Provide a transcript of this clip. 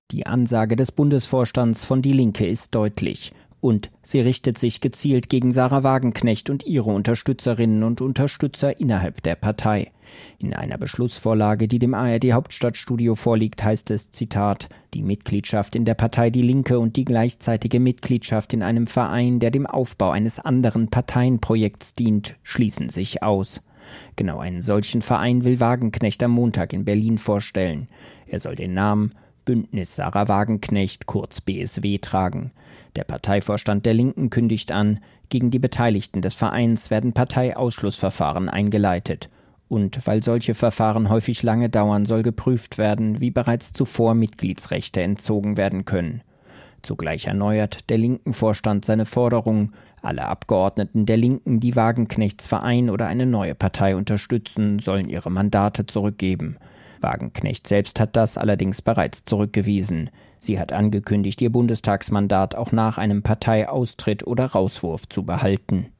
Die Ansage des Bundesvorstands von Die Linke ist deutlich. Und sie richtet sich gezielt gegen Sahra Wagenknecht und ihre Unterstützerinnen und Unterstützer innerhalb der Partei. In einer Beschlussvorlage, die dem ARD-Hauptstadtstudio vorliegt, heißt es, Zitat, die Mitgliedschaft in der Partei Die Linke und die gleichzeitige Mitgliedschaft in einem Verein, der dem Aufbau eines anderen Parteienprojekts dient, schließen sich aus. Genau einen solchen Verein will Wagenknecht am Montag in Berlin vorstellen. Er soll den Namen Bündnis Sahra Wagenknecht, kurz BSW, tragen. Der Parteivorstand der Linken kündigt an, gegen die Beteiligten des Vereins werden Parteiausschlussverfahren eingeleitet. Und weil solche Verfahren häufig lange dauern, soll geprüft werden, wie bereits zuvor Mitgliedsrechte entzogen werden können. Zugleich erneuert der Linken-Vorstand seine Forderung, alle Abgeordneten der Linken, die Wagenknechts Verein oder eine neue Partei unterstützen, sollen ihre Mandate zurückgeben. Wagenknecht selbst hat das allerdings bereits zurückgewiesen. Sie hat angekündigt, ihr Bundestagsmandat auch nach einem Parteiaustritt oder Rauswurf zu behalten.